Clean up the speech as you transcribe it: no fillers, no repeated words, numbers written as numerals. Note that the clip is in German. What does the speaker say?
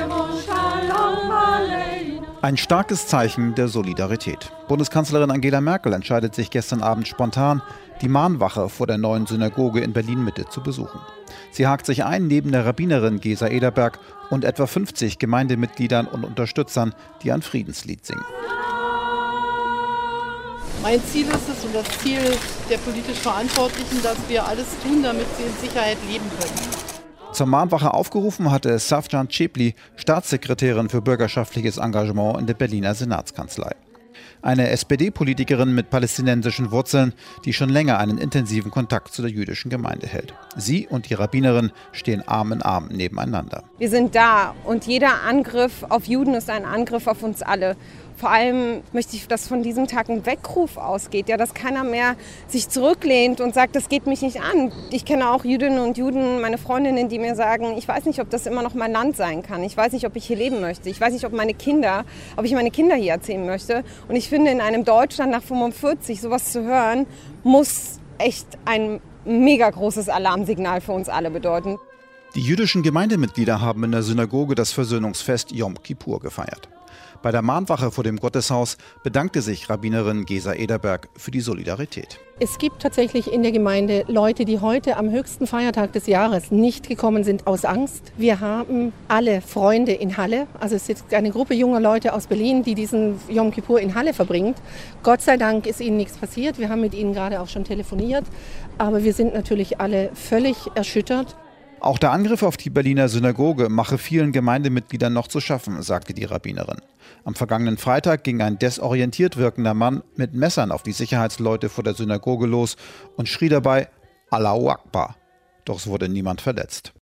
Ein starkes Zeichen der Solidarität. Bundeskanzlerin Angela Merkel entscheidet sich gestern Abend spontan, die Mahnwache vor der neuen Synagoge in Berlin-Mitte zu besuchen. Sie hakt sich ein neben der Rabbinerin Gesa Ederberg und etwa 50 Gemeindemitgliedern und Unterstützern, die ein Friedenslied singen. Mein Ziel ist es und das Ziel der politisch Verantwortlichen, dass wir alles tun, damit sie in Sicherheit leben können. Zur Mahnwache aufgerufen hatte Safjan Cebli, Staatssekretärin für bürgerschaftliches Engagement in der Berliner Senatskanzlei. Eine SPD-Politikerin mit palästinensischen Wurzeln, die schon länger einen intensiven Kontakt zu der jüdischen Gemeinde hält. Sie und die Rabbinerin stehen Arm in Arm nebeneinander. Wir sind da und jeder Angriff auf Juden ist ein Angriff auf uns alle. Vor allem möchte ich, dass von diesem Tag ein Weckruf ausgeht, ja, dass keiner mehr sich zurücklehnt und sagt, das geht mich nicht an. Ich kenne auch Jüdinnen und Juden, meine Freundinnen, die mir sagen, ich weiß nicht, ob das immer noch mein Land sein kann. Ich weiß nicht, ob ich hier leben möchte. Ich weiß nicht, ob ich meine Kinder hier erziehen möchte. Und ich finde, in einem Deutschland nach 45 sowas zu hören, muss echt ein mega großes Alarmsignal für uns alle bedeuten. Die jüdischen Gemeindemitglieder haben in der Synagoge das Versöhnungsfest Yom Kippur gefeiert. Bei der Mahnwache vor dem Gotteshaus bedankte sich Rabbinerin Gesa Ederberg für die Solidarität. Es gibt tatsächlich in der Gemeinde Leute, die heute am höchsten Feiertag des Jahres nicht gekommen sind aus Angst. Wir haben alle Freunde in Halle. Also es ist eine Gruppe junger Leute aus Berlin, die diesen Yom Kippur in Halle verbringt. Gott sei Dank ist ihnen nichts passiert. Wir haben mit ihnen gerade auch schon telefoniert. Aber wir sind natürlich alle völlig erschüttert. Auch der Angriff auf die Berliner Synagoge mache vielen Gemeindemitgliedern noch zu schaffen, sagte die Rabbinerin. Am vergangenen Freitag ging ein desorientiert wirkender Mann mit Messern auf die Sicherheitsleute vor der Synagoge los und schrie dabei Allahu Akbar. Doch es wurde niemand verletzt.